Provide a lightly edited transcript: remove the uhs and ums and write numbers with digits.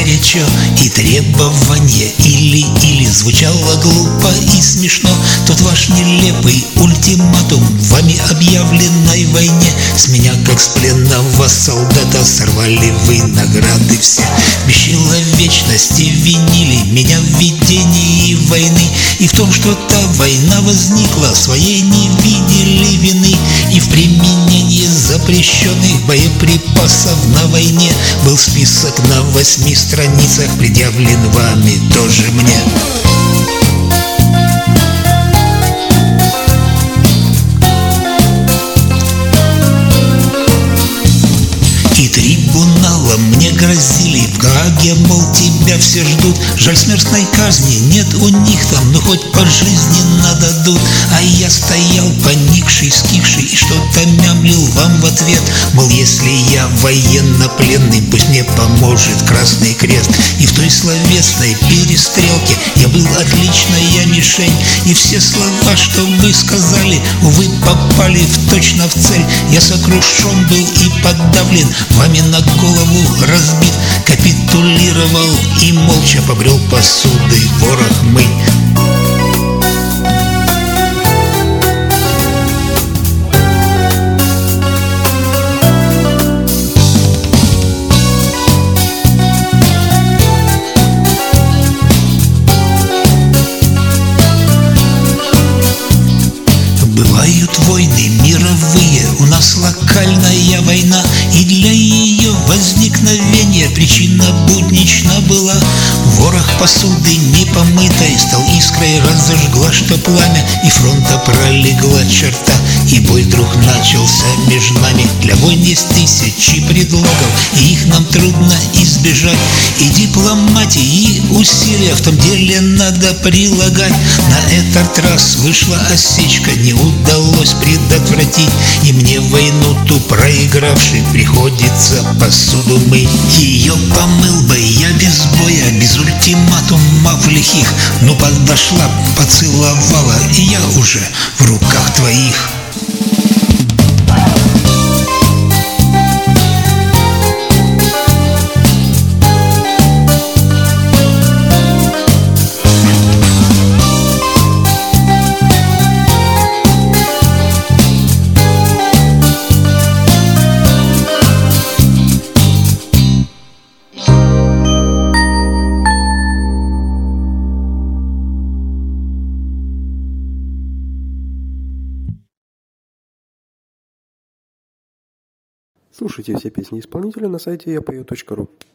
горячо и требование или звучало глупо и смешно. Тот ваш нелепый ультиматум вами объявленной войне. С меня, как с пленного солдата, сорвали вы награды все. В бесчеловечности винили меня в ведении войны, и в том, что та война возникла, своей не видели вины. И в применении запрещенных боеприпасов на войне был список на 8 страницах, предъявлен вами тоже мне. И трибуналом мне грозили в Гааге, мол, тебя все ждут. Жаль, смертной казни нет у них там, но хоть пожизненно дадут. А я стоял поникший, скисший, и что-то мямлил вам в ответ, мол, если я военнопленный, пусть мне поможет Красный Крест. И в той словесной перестрелке я был отличная мишень, и все слова, что вы сказали, увы, попали точно в цель. Я сокрушен был и подавлен, вами на голову разбит, капитулировал и молча побрел посуды ворох мыть. Бывают войны мировые, у нас локальная война, и для ее возникновения причина буднична была. Ворох посуды непомытой стал искрой, разожгла что пламя, и фронта пролегла черта, и бой вдруг начался между нами. Для войн есть тысячи предлогов, и их нам трудно избежать. И дипломатии, и усилия в том деле надо прилагать. На этот раз вышла осечка, не удалось предотвратить, и мне войну ту проигравший приходится посуду мыть. Ее помыл бы я без боя, без ультиматумов лихих, но подошла, поцеловала, и я уже в руках твоих. Слушайте все песни исполнителя на сайте yapoe.ru.